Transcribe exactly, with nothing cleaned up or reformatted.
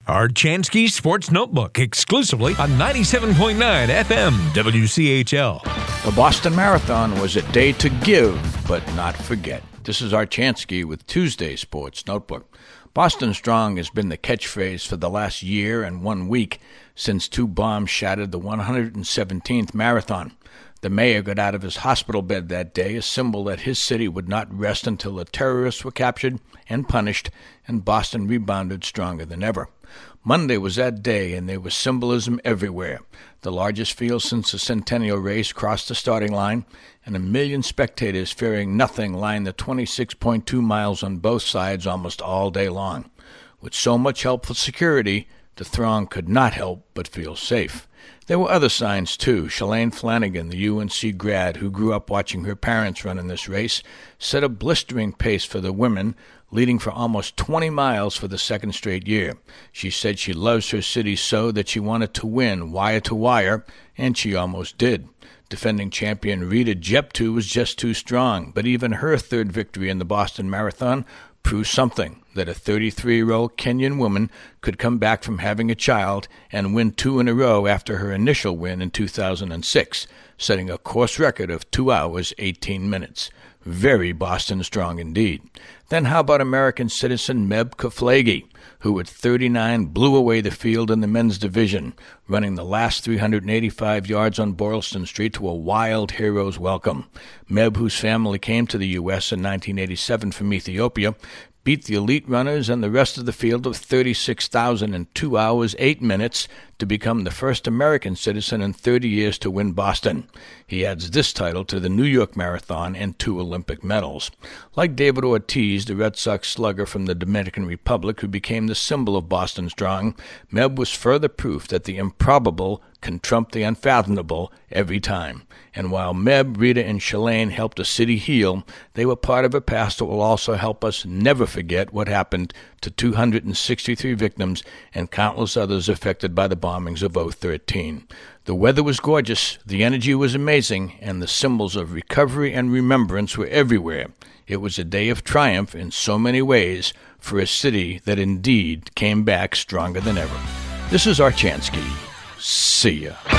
Archansky Sports Notebook, exclusively on ninety-seven point nine F M W C H L. The Boston Marathon was a day to give, but not forget. This is Archansky with Tuesday Sports Notebook. Boston Strong has been the catchphrase for the last year and one week since two bombs shattered the one hundred seventeenth marathon. The mayor got out of his hospital bed that day, a symbol that his city would not rest until the terrorists were captured and punished, and Boston rebounded stronger than ever. Monday was that day, and there was symbolism everywhere. The largest field since the Centennial Race crossed the starting line, and a million spectators fearing nothing lined the twenty-six point two miles on both sides almost all day long. With so much helpful security, the throng could not help but feel safe. There were other signs, too. Shalane Flanagan, the U N C grad who grew up watching her parents run in this race, set a blistering pace for the women, leading for almost twenty miles for the second straight year. She said she loves her city so that she wanted to win wire to wire, and she almost did. Defending champion Rita Jeptu was just too strong, but even her third victory in the Boston Marathon proved something, that a thirty-three-year-old Kenyan woman could come back from having a child and win two in a row after her initial win in two thousand six, setting a course record of two hours, eighteen minutes. Very Boston Strong indeed. Then how about American citizen Meb Keflezighi, who at thirty-nine blew away the field in the men's division, running the last three hundred eighty-five yards on Boylston Street to a wild hero's welcome. Meb, whose family came to the U S in nineteen eighty-seven from Ethiopia, beat the elite runners and the rest of the field of thirty-six thousand in two hours, eight minutes to become the first American citizen in thirty years to win Boston. He adds this title to the New York Marathon and two Olympic medals. Like David Ortiz, the Red Sox slugger from the Dominican Republic who became the symbol of Boston Strong, Meb was further proof that the improbable can trump the unfathomable every time. And while Meb, Rita, and Shalane helped the city heal, they were part of a past that will also help us never forget what happened to two hundred sixty-three victims and countless others affected by the bombings of oh thirteen. The weather was gorgeous, the energy was amazing, and the symbols of recovery and remembrance were everywhere. It was a day of triumph in so many ways for a city that indeed came back stronger than ever. This is Archansky. See ya.